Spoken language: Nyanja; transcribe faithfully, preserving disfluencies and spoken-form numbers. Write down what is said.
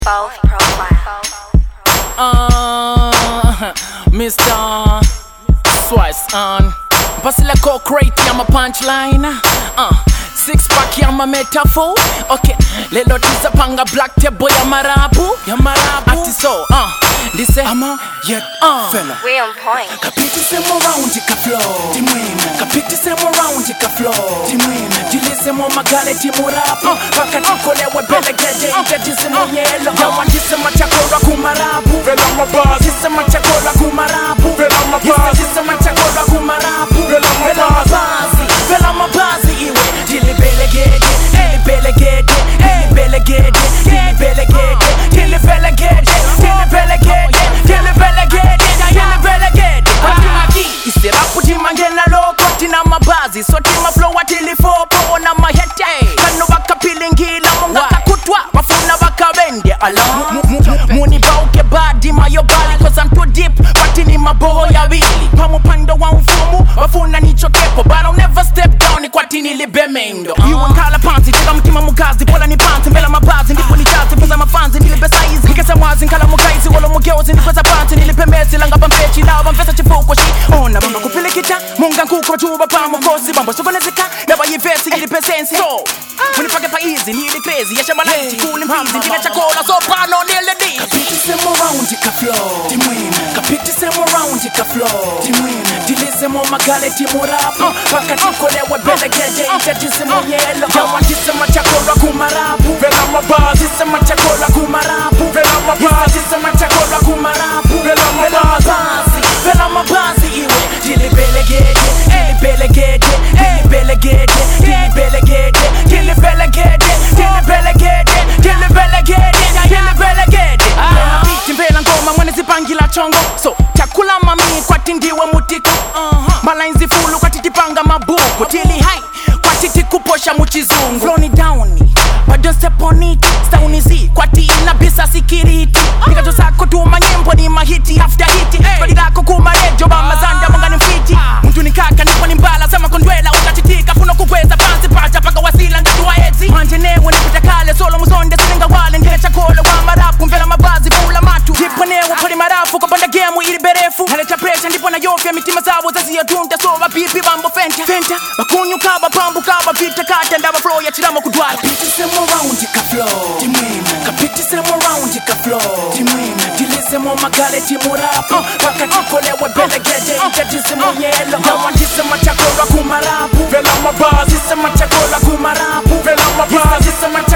Both profile. Uh, Mister Swice on Basila ko crate ya ma punchline. Uh, six pack ya ma metaphor. Okay, lelo tisa panga black table ya marabu. Ya marabu. Ati so, uh, lise Ama yet uh. fella. We on point. Kapiti semo round ika flow Timwina. Kapiti semo round ika flow Timwina. Jilise mo magale timurapu uh. Paka tikole webele gede uh. Ika jisemo yelo Yawan jisema chakora kumarabu Vela mabazi Jisema chakora kumarabu Vela mabazi Jisema chakora kumarabu Vela mabazi Vela mabazi iwe Jili bele gede Jili bele gede Jili bele gede Jili bele gede Jili bele gede Jili bele gede Jili bele gede Jili bele gede Patimaki Isirapu timangena loko Tina mabazi So tima flow watili fopo Na mahete Kano waka pilingila Munga kakutwa Wafuna waka wende Alamu Muni bauke badi mayo bali Cause I'm too deep Watini maboho ya wili Pamu pando wa mfumu Wafuna nicho kepo But I'll never step down Ikwatini libe mendo You and kala pansi Tega mtima mukazi Pola ni pansi Mbela mabazi Ndipo ni chazi Pesa mafanzi Nilibe saizi Nikesa mwazi Nkala mukaizi Wolo mugeuzi Nikweza pansi Nilipe mesi Langa bampechi Lawa mfesa chifuko shi Ona bamba kupile kita Munga nkukro chuba pamu kosi Bamba sokonezika Neba yifesi Nilipe sensi So Munifage pa easy Nili crazy Yesha malaiti Kuli mpizi Ndine chakola So pano nile di Kapiti semo round ika flow Timwina. Kapiti semo round ika flow Timwina. Jilise mo magale timurapu uh. Paka tikole webele gede Ita jisemo yelo Yawan jisema chakora kumarabu Vela mabazi Jisema chakora kumarabu Vela mabazi Jisema chakora kumarabu Vela mabazi Vela mabazi iwe Jili bele gede Jili bele gede Jili bele gede Jili bele gede Jili bele gede Jili bele gede Jili bele gede Jili bele gede Biti mbela ngoma mwene zipangila chongo So chakula mami kwa tindiwe mutiko Malainzi fulu kwa titipanga mabuku Tili hai kwa titi kuposha muchizungu Flow ni downi But don't step on it Stawni zi Kwa ti inabisa sikiriti Nikato sako tuma nyembo ni mahiti after hiti Kwadi lako kumarejo Bama zanda munga ni mfiti Mtu ni kaka nipo ni mbala Sama kondwela ukatitika Puno kukweza pansi pacha Paka wasila ndatu wa ezi Manjenewe nipita kale Solo muzonde silinga wale Ndile chakole wa marapu Mvela mabazi Pula matu Jiponewe pali marafu Kupanda gemu ili berefu Naleta pressure Ndipo na yofya mitima zabo Zazi ya tunta So wapipi bambo fenta Fenta Bakunyu kaba pambu kaba Vita kata Ndawa flow ya chiramo kudwala Kapiti semo round ika flow Timwina. Kapiti semo round ika flow Timwina. Jilise mo magale timurapu uh. Paka tikole webele gede Ita jisemo yelo Yawan jisema chakora kumarabu Vela mabazi Jisema chakora kumarabu Vela mabazi Jisema